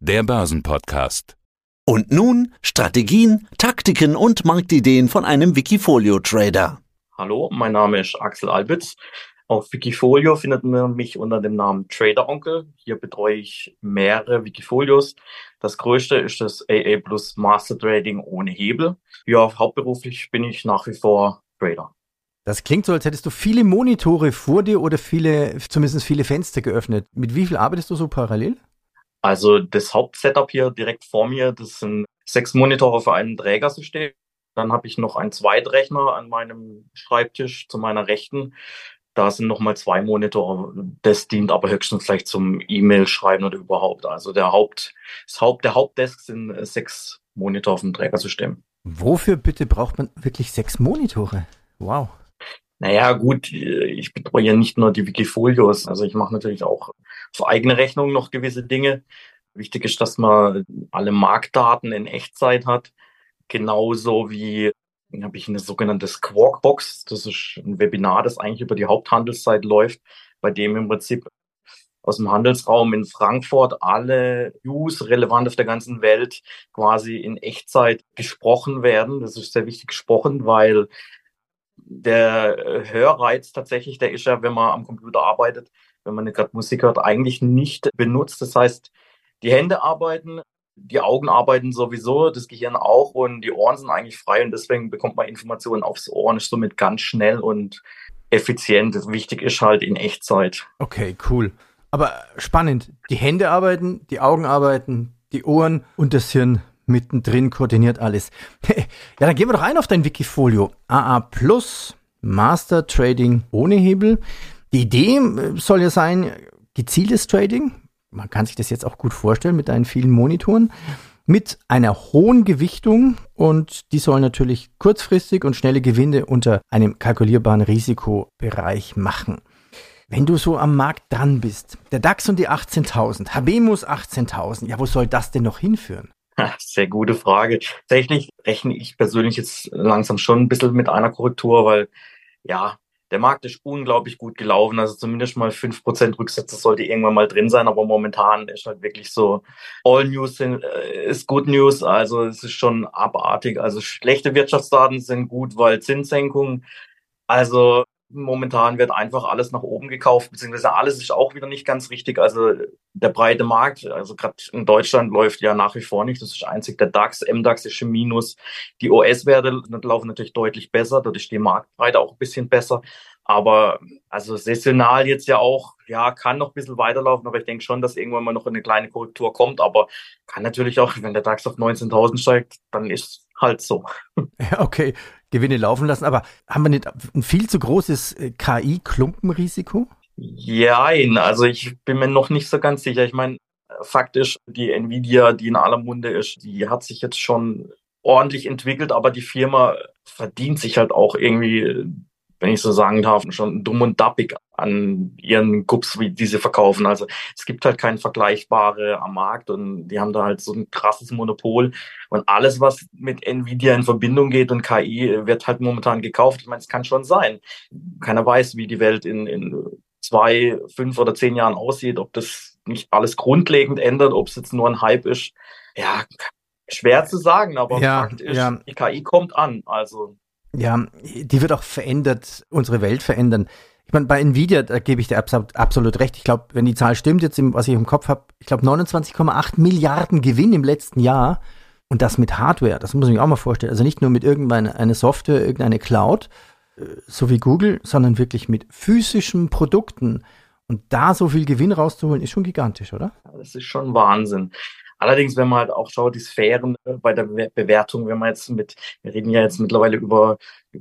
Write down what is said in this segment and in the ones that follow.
der Börsenpodcast. Und nun Strategien, Taktiken und Marktideen von einem Wikifolio-Trader. Hallo, mein Name ist Axel Albitz. Auf Wikifolio findet man mich unter dem Namen Trader Onkel. Hier betreue ich mehrere Wikifolios. Das größte ist das AA Plus Master Trading ohne Hebel. Ja, hauptberuflich bin ich nach wie vor Trader. Das klingt so, als hättest du viele Monitore vor dir oder zumindest viele Fenster geöffnet. Mit wie viel arbeitest du so parallel? Also das Hauptsetup hier direkt vor mir, das sind 6 Monitore für ein Trägersystem. Dann habe ich noch einen Zweitrechner an meinem Schreibtisch zu meiner Rechten. Da sind nochmal 2 Monitore. Das dient aber höchstens vielleicht zum E-Mail-Schreiben oder überhaupt. Also der Hauptdesk sind 6 Monitore auf dem Trägersystem. Wofür bitte braucht man wirklich 6 Monitore? Wow. Naja, gut, ich betreue ja nicht nur die Wikifolios. Also ich mache natürlich auch auf eigene Rechnung noch gewisse Dinge. Wichtig ist, dass man alle Marktdaten in Echtzeit hat. Genauso wie habe ich eine sogenannte Squawk-Box. Das ist ein Webinar, das eigentlich über die Haupthandelszeit läuft, bei dem im Prinzip aus dem Handelsraum in Frankfurt alle News relevant auf der ganzen Welt quasi in Echtzeit gesprochen werden. Das ist sehr wichtig gesprochen, weil der Hörreiz tatsächlich, der ist ja, wenn man am Computer arbeitet, wenn man nicht gerade Musik hört, eigentlich nicht benutzt. Das heißt, die Hände arbeiten, die Augen arbeiten sowieso, das Gehirn auch und die Ohren sind eigentlich frei und deswegen bekommt man Informationen aufs Ohr und ist somit ganz schnell und effizient. Wichtig ist halt in Echtzeit. Okay, cool. Aber spannend. Die Hände arbeiten, die Augen arbeiten, die Ohren und das Hirn mittendrin koordiniert alles. Ja, dann gehen wir doch ein auf dein Wikifolio. AA Plus, Master Trading ohne Hebel. Die Idee soll ja sein, gezieltes Trading. Man kann sich das jetzt auch gut vorstellen mit deinen vielen Monitoren. Mit einer hohen Gewichtung und die soll natürlich kurzfristig und schnelle Gewinne unter einem kalkulierbaren Risikobereich machen. Wenn du so am Markt dran bist, der DAX und die 18.000, Habemus 18.000, ja, wo soll das denn noch hinführen? Sehr gute Frage. Tatsächlich rechne ich persönlich jetzt langsam schon ein bisschen mit einer Korrektur, weil ja, der Markt ist unglaublich gut gelaufen. Also zumindest mal 5% Rücksätze sollte irgendwann mal drin sein, aber momentan ist halt wirklich so, all news ist good news. Also es ist schon abartig. Also schlechte Wirtschaftsdaten sind gut, weil Zinssenkungen. Also momentan wird einfach alles nach oben gekauft, beziehungsweise alles ist auch wieder nicht ganz richtig. Also der breite Markt, also gerade in Deutschland läuft ja nach wie vor nicht. Das ist einzig der DAX, MDAX ist im Minus. Die US-Werte laufen natürlich deutlich besser, dort ist die Marktbreite auch ein bisschen besser. Aber also saisonal jetzt ja auch, ja, kann noch ein bisschen weiterlaufen, aber ich denke schon, dass irgendwann mal noch eine kleine Korrektur kommt. Aber kann natürlich auch, wenn der DAX auf 19.000 steigt, dann ist halt so. Ja, okay, Gewinne laufen lassen, aber haben wir nicht ein viel zu großes KI-Klumpenrisiko? Jein, also ich bin mir noch nicht so ganz sicher. Ich meine, Fakt ist, die Nvidia, die in aller Munde ist, die hat sich jetzt schon ordentlich entwickelt, aber die Firma verdient sich halt auch irgendwie, wenn ich so sagen darf, schon dumm und dappig an ihren Gups, wie die sie verkaufen. Also es gibt halt keinen Vergleichbare am Markt und die haben da halt so ein krasses Monopol. Und alles, was mit Nvidia in Verbindung geht und KI, wird halt momentan gekauft. Ich meine, es kann schon sein. Keiner weiß, wie die Welt in 2, 5 oder 10 Jahren aussieht, ob das nicht alles grundlegend ändert, ob es jetzt nur ein Hype ist. Ja, schwer zu sagen, aber Fakt ist, die KI kommt an. Also ja, die wird auch unsere Welt verändern. Ich meine, bei Nvidia, da gebe ich dir absolut recht. Ich glaube, wenn die Zahl stimmt, jetzt, was ich im Kopf habe, ich glaube 29,8 Milliarden Gewinn im letzten Jahr. Und das mit Hardware, das muss ich mir auch mal vorstellen. Also nicht nur mit irgendeiner Software, irgendeine Cloud, so wie Google, sondern wirklich mit physischen Produkten. Und da so viel Gewinn rauszuholen, ist schon gigantisch, oder? Das ist schon Wahnsinn. Allerdings, wenn man halt auch schaut, die Sphären bei der Bewertung, wenn man jetzt wir reden ja jetzt mittlerweile über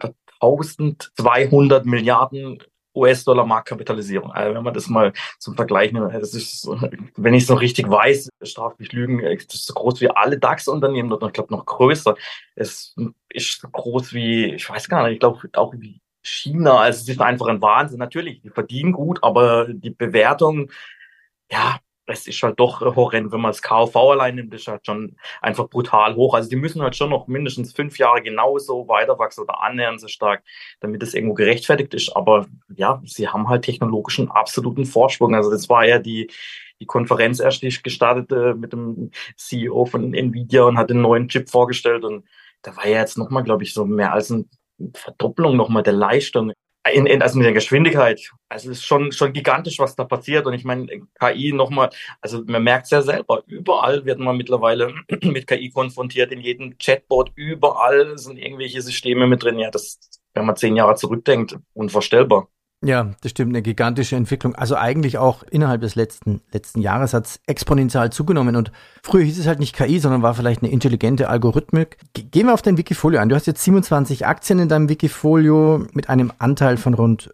1200 Milliarden US-Dollar Marktkapitalisierung. Also wenn man das mal zum Vergleich nimmt, das ist, wenn ich es noch richtig weiß, strafe mich Lügen, das ist so groß wie alle DAX-Unternehmen und ich glaube noch größer. Es ist so groß wie, ich weiß gar nicht, ich glaube auch wie China. Also es ist einfach ein Wahnsinn. Natürlich, die verdienen gut, aber die Bewertung, ja, es ist halt doch horrend, wenn man das KV allein nimmt, ist halt schon einfach brutal hoch. Also die müssen halt schon noch mindestens 5 Jahre genauso weiter wachsen oder annähernd so stark, damit es irgendwo gerechtfertigt ist. Aber ja, sie haben halt technologischen absoluten Vorsprung. Also das war ja die Konferenz erst, die ich gestartet mit dem CEO von Nvidia und hat den neuen Chip vorgestellt. Und da war ja jetzt nochmal, glaube ich, so mehr als eine Verdopplung nochmal der Leistung. Also mit der Geschwindigkeit. Also es ist schon gigantisch, was da passiert. Und ich meine, KI nochmal, also man merkt es ja selber, überall wird man mittlerweile mit KI konfrontiert, in jedem Chatbot, überall sind irgendwelche Systeme mit drin. Ja, das, wenn man 10 Jahre zurückdenkt, unvorstellbar. Ja, das stimmt, eine gigantische Entwicklung. Also eigentlich auch innerhalb des letzten Jahres hat es exponentiell zugenommen. Und früher hieß es halt nicht KI, sondern war vielleicht eine intelligente Algorithmik. Gehen wir auf dein Wikifolio an. Du hast jetzt 27 Aktien in deinem Wikifolio mit einem Anteil von rund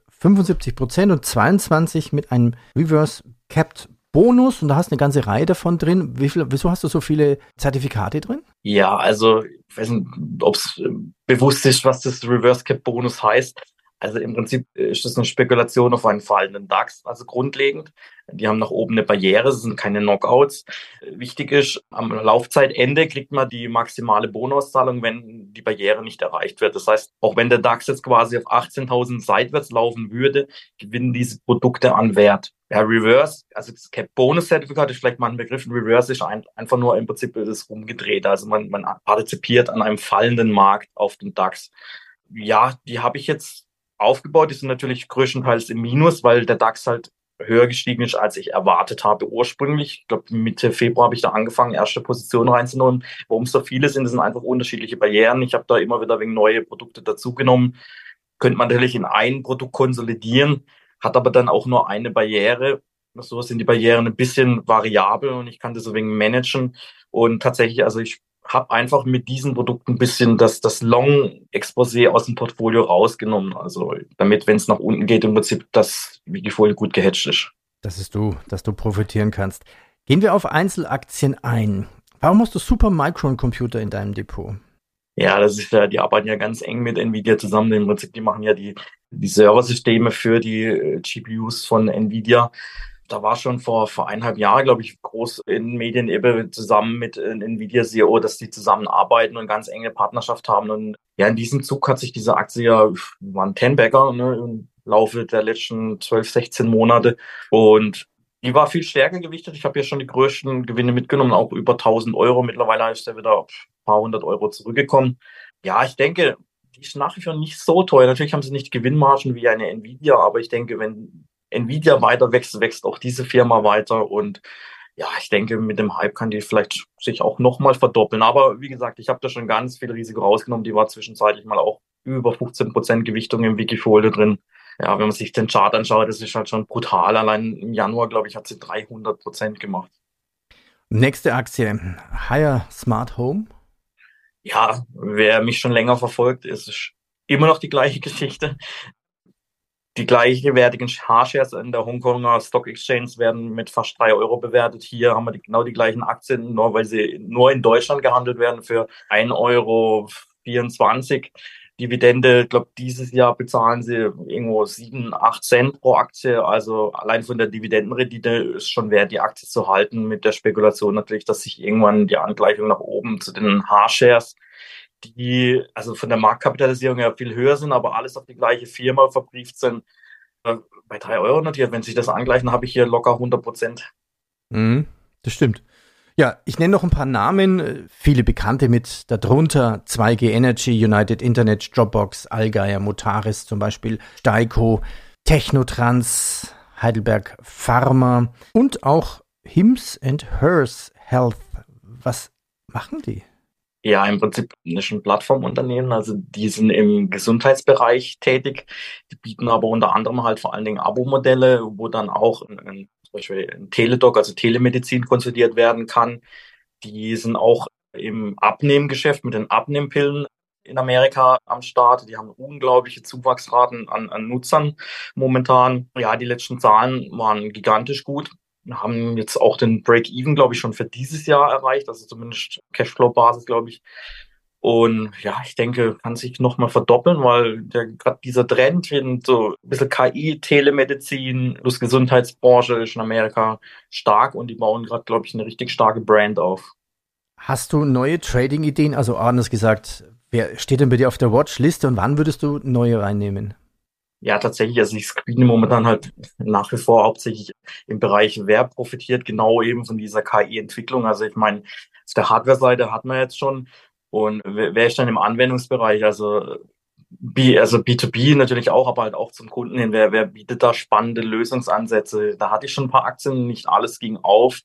75% und 22 mit einem Reverse Capped Bonus. Und da hast du eine ganze Reihe davon drin. Wieso hast du so viele Zertifikate drin? Ja, also ich weiß nicht, ob es bewusst ist, was das Reverse Cap Bonus heißt. Also im Prinzip ist das eine Spekulation auf einen fallenden DAX, also grundlegend. Die haben nach oben eine Barriere, es sind keine Knockouts. Wichtig ist, am Laufzeitende kriegt man die maximale Bonauszahlung, wenn die Barriere nicht erreicht wird. Das heißt, auch wenn der DAX jetzt quasi auf 18.000 seitwärts laufen würde, gewinnen diese Produkte an Wert. Ja, Reverse, also das Cap-Bonus-Zertifikat ist vielleicht mal ein Begriff. Reverse ist einfach nur im Prinzip das Rumgedrehte. Also man partizipiert an einem fallenden Markt auf den DAX. Ja, die habe ich jetzt aufgebaut. Die sind natürlich größtenteils im Minus, weil der DAX halt höher gestiegen ist, als ich erwartet habe ursprünglich. Ich glaube, Mitte Februar habe ich da angefangen, erste Position reinzunehmen. Warum es so viele sind, das sind einfach unterschiedliche Barrieren. Ich habe da immer wieder wegen neue Produkte dazugenommen. Könnte man natürlich in ein Produkt konsolidieren, hat aber dann auch nur eine Barriere. So sind die Barrieren ein bisschen variabel und ich kann das so wegen managen. Und tatsächlich, also ich habe einfach mit diesen Produkten ein bisschen das Long-Exposé aus dem Portfolio rausgenommen. Also damit, wenn es nach unten geht, im Prinzip das Wikifolio gut gehatcht ist. Dass du profitieren kannst. Gehen wir auf Einzelaktien ein. Warum hast du Supermicron-Computer in deinem Depot? Ja, das ist ja, die arbeiten ja ganz eng mit Nvidia zusammen. Im Prinzip, die machen ja die Serversysteme für die GPUs von Nvidia. Da war schon vor 1,5 Jahren, glaube ich, groß in Medien eben zusammen mit Nvidia CEO, dass die zusammenarbeiten und ganz enge Partnerschaft haben. Und ja, in diesem Zug hat sich diese Aktie ja, war ein Ten-Bagger, ne, im Laufe der letzten 12, 16 Monate. Und die war viel stärker gewichtet. Ich habe ja schon die größten Gewinne mitgenommen, auch über 1.000 Euro. Mittlerweile ist der wieder auf ein paar hundert Euro zurückgekommen. Ja, ich denke, die ist nach wie vor nicht so teuer. Natürlich haben sie nicht Gewinnmargen wie eine Nvidia, aber ich denke, wenn Nvidia weiter wächst, wächst auch diese Firma weiter. Und ja, ich denke, mit dem Hype kann die vielleicht sich auch nochmal verdoppeln. Aber wie gesagt, ich habe da schon ganz viel Risiko rausgenommen. Die war zwischenzeitlich mal auch über 15% Gewichtung im Wikifolio drin. Ja, wenn man sich den Chart anschaut, das ist halt schon brutal. Allein im Januar, glaube ich, hat sie 300% gemacht. Nächste Aktie, Haier Smart Home. Ja, wer mich schon länger verfolgt, ist immer noch die gleiche Geschichte. Die gleichwertigen H-Shares in der Hongkonger Stock Exchange werden mit fast 3 Euro bewertet. Hier haben wir genau die gleichen Aktien, nur weil sie nur in Deutschland gehandelt werden für 1,24 Euro. Dividende, ich glaube, dieses Jahr bezahlen sie irgendwo 7, 8 Cent pro Aktie. Also allein von der Dividendenrendite ist schon wert, die Aktie zu halten, mit der Spekulation natürlich, dass sich irgendwann die Angleichung nach oben zu den H-Shares, die also von der Marktkapitalisierung ja viel höher sind, aber alles auf die gleiche Firma verbrieft sind, bei 3 Euro notiert. Wenn sich das angleichen, habe ich hier locker 100%. Das stimmt. Ja, ich nenne noch ein paar Namen, viele Bekannte mit darunter 2G Energy, United Internet, Dropbox, Allgeier, Mutaris zum Beispiel, Steiko, Technotrans, Heidelberg Pharma und auch Hims & Hers Health. Was machen die? Ja, im Prinzip ist ein Plattformunternehmen, also die sind im Gesundheitsbereich tätig, die bieten aber unter anderem halt vor allen Dingen Abo-Modelle, wo dann auch zum Beispiel ein Teledoc, also Telemedizin konsolidiert werden kann. Die sind auch im Abnehmgeschäft mit den Abnehmpillen in Amerika am Start. Die haben unglaubliche Zuwachsraten an Nutzern momentan. Ja, die letzten Zahlen waren gigantisch gut. Wir haben jetzt auch den Break-Even, glaube ich, schon für dieses Jahr erreicht, also zumindest Cashflow-Basis, glaube ich. Und ja, ich denke, kann sich nochmal verdoppeln, weil gerade dieser Trend hin, so ein bisschen KI, Telemedizin, plus Gesundheitsbranche ist in Amerika stark und die bauen gerade, glaube ich, eine richtig starke Brand auf. Hast du neue Trading-Ideen? Also anders gesagt, wer steht denn bei dir auf der Watchliste und wann würdest du neue reinnehmen? Ja, tatsächlich, also ich screene momentan halt nach wie vor hauptsächlich im Bereich, wer profitiert genau eben von dieser KI-Entwicklung. Also ich meine, auf der Hardware-Seite hat man jetzt schon und wer ist dann im Anwendungsbereich? Also B2B natürlich auch, aber halt auch zum Kunden hin. Wer bietet da spannende Lösungsansätze? Da hatte ich schon ein paar Aktien, nicht alles ging auf.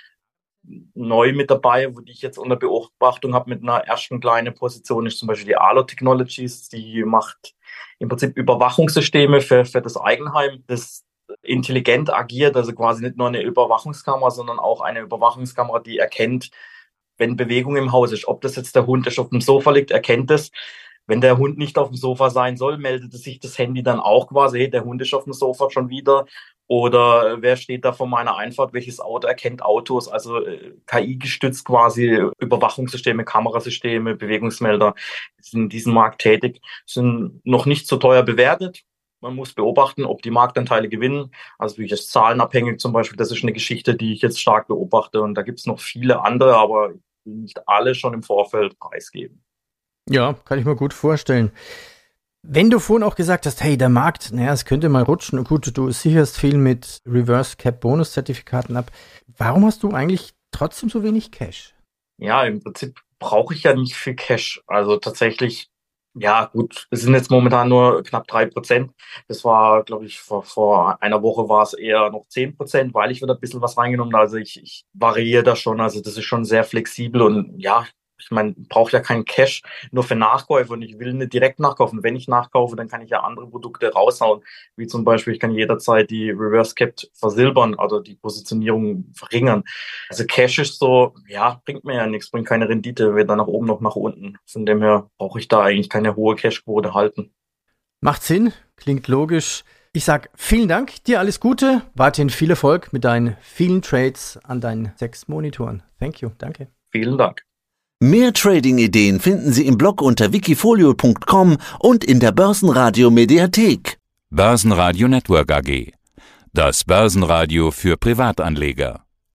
Neu mit dabei, wo ich jetzt unter Beobachtung habe mit einer ersten kleinen Position, ist zum Beispiel die Arlo Technologies. Die macht im Prinzip Überwachungssysteme für das Eigenheim, das intelligent agiert, also quasi nicht nur eine Überwachungskamera, sondern auch eine Überwachungskamera, die erkennt, wenn Bewegung im Haus ist. Ob das jetzt der Hund ist, auf dem Sofa liegt, erkennt es. Wenn der Hund nicht auf dem Sofa sein soll, meldet sich das Handy dann auch quasi, hey, der Hund ist auf dem Sofa schon wieder. Oder wer steht da vor meiner Einfahrt, welches Auto erkennt Autos, also KI-gestützt quasi Überwachungssysteme, Kamerasysteme, Bewegungsmelder sind in diesem Markt tätig, sind noch nicht so teuer bewertet. Man muss beobachten, ob die Marktanteile gewinnen. Also wie jetzt zahlenabhängig zum Beispiel, das ist eine Geschichte, die ich jetzt stark beobachte. Und da gibt es noch viele andere, aber nicht alle schon im Vorfeld preisgeben. Ja, kann ich mir gut vorstellen. Wenn du vorhin auch gesagt hast, hey, der Markt, naja, es könnte mal rutschen. Gut, du sicherst viel mit Reverse Cap Bonus-Zertifikaten ab. Warum hast du eigentlich trotzdem so wenig Cash? Ja, im Prinzip brauche ich ja nicht viel Cash. Also tatsächlich, ja gut, es sind jetzt momentan nur knapp 3%. Das war, glaube ich, vor einer Woche war es eher noch 10%, weil ich wieder ein bisschen was reingenommen habe. Also ich variiere da schon. Also das ist schon sehr flexibel und ja, ich meine, brauche ja keinen Cash nur für Nachkäufe und ich will nicht direkt nachkaufen. Wenn ich nachkaufe, dann kann ich ja andere Produkte raushauen, wie zum Beispiel, ich kann jederzeit die Reverse Cap versilbern oder die Positionierung verringern. Also Cash ist so, ja, bringt mir ja nichts, bringt keine Rendite, weder nach oben noch nach unten. Von dem her brauche ich da eigentlich keine hohe Cashquote halten. Macht Sinn, klingt logisch. Ich sag vielen Dank, dir alles Gute, weiterhin viel Erfolg mit deinen vielen Trades an deinen 6 Monitoren. Thank you, danke. Vielen Dank. Mehr Trading-Ideen finden Sie im Blog unter wikifolio.com und in der Börsenradio Mediathek. Börsenradio Network AG. Das Börsenradio für Privatanleger.